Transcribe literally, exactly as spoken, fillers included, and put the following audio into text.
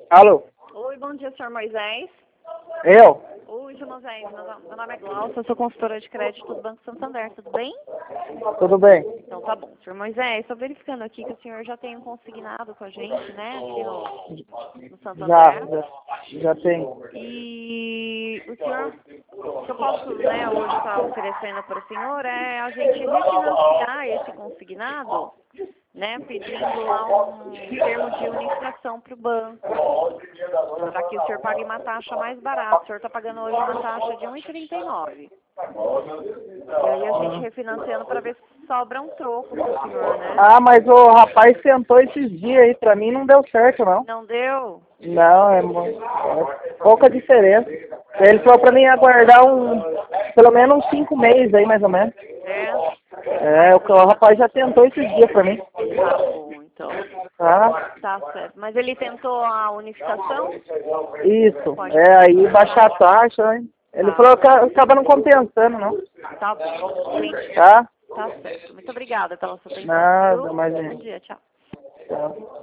Alô? Oi, bom dia, senhor Moisés. Eu? Oi, senhor Moisés. Meu, meu nome é Glaucia, eu sou consultora de crédito do Banco Santander, tudo bem? Tudo bem? Então tá bom. Senhor Moisés, estou verificando aqui que o senhor já tem um consignado com a gente, né, aqui no, no Já, Santander. já, já tem. E o senhor, o que eu posso, né, hoje estar oferecendo para o senhor é a gente refinanciar esse consignado, né, pedindo lá um termo de unificação para o banco, para que o senhor pague uma taxa mais barata. O senhor está pagando hoje uma taxa de um e trinta e nove. E aí a gente refinanciando para ver se sobra um troco para o senhor, né? Ah, mas o rapaz tentou esses dias aí, pra mim não deu certo, não. Não deu? Não, é, mu- é pouca diferença. Ele falou pra mim aguardar um, pelo menos uns cinco meses aí, mais ou menos. É? É, o, o rapaz já tentou esses dias pra mim. Tá bom, então. Tá? Tá certo. Mas ele tentou a unificação? Isso. Pode É, aí baixar a taxa, hein? Ele Tá. falou que acaba não compensando, não. Tá bom. Entendi. Tá? Tá certo. Muito obrigada pela sua atenção. Nada, viu? mais Bom gente. dia, tchau. Tá.